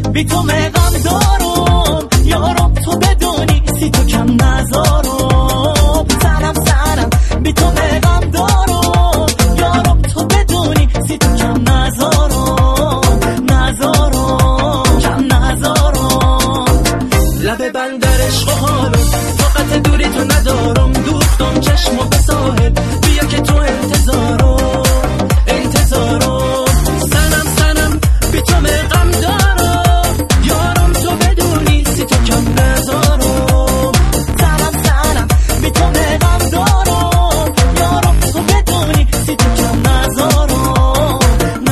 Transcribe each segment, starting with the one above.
بی تو مقام دارم یارم، تو بدونی سی تو کم نذارم. سرم بی تو مقام دارم یارم، تو بدونی سی تو کم نذارم کم نذارم. لب بندر عشق و حالم طاقت دوری تو ندارم، دوختم چشمو به ساحل بیا که تو انتظارم سنم بی تو مقام دارم یارم، تو بدونی سی تو کم نذارم. سنم بی تو مقام دارم یارم، تو بدونی سی تو کم نذارم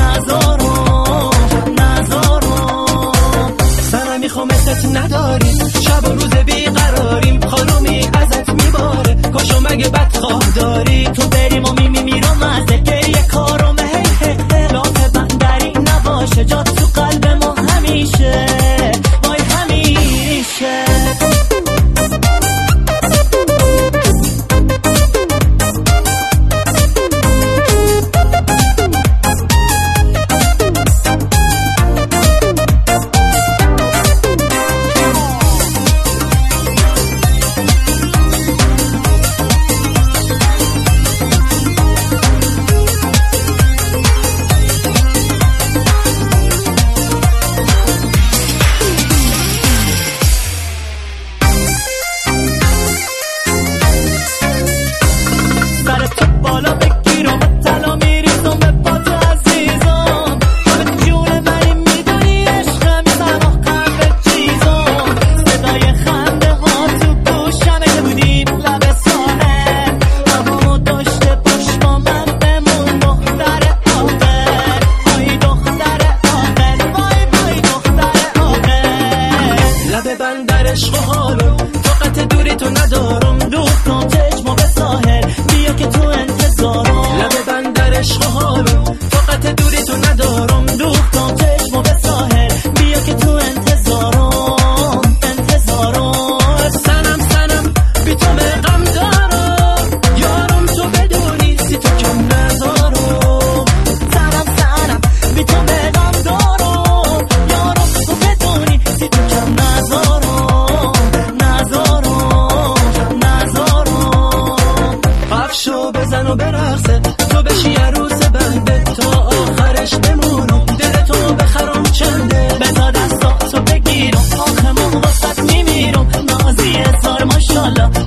سنم میخوام ازت نداری، شب و روز بیقراریم، خانومی ازت میباره کاشو مگه بدخواه داری. تو بریم و میمیرم از گریه کارم، لاف بندری نباشه جا تو قلب ما همیشه، وای همیشه. بالا بگیرم طلا میریزم به پات عزیزم، همه جون منی میدونی عشقم سماح قلب چیزم. صدای خنده ها تو گوشمه که بودیم لب ساحل، همامو داشته باش با من بمون دختر عاقل. وای دختر عاقل، وای دختر عاقل. لب بندر عشق و حالم طاقت دوری تو ندارم، دوختم چشمو به ساحل بیا که تو لب بندر عشق و حالم طاقت دوری تو ندارم، دوختم چشمو به ساحل بیا که تو انتظارم سنم بی تو مقام دارم یارم، تو بدونی سی تو کم نذارم. سنم بی تو مقام دارم یارم، تو بدونی سی تو کم نذارم قفشو بزن و برقصه، تو بشی عروس بنده تا آخرش بمونم، دلتو بخرم چنده بزا دستاتو بگیرم، آخه من واسط میمیرم. نازی هزار ماشالله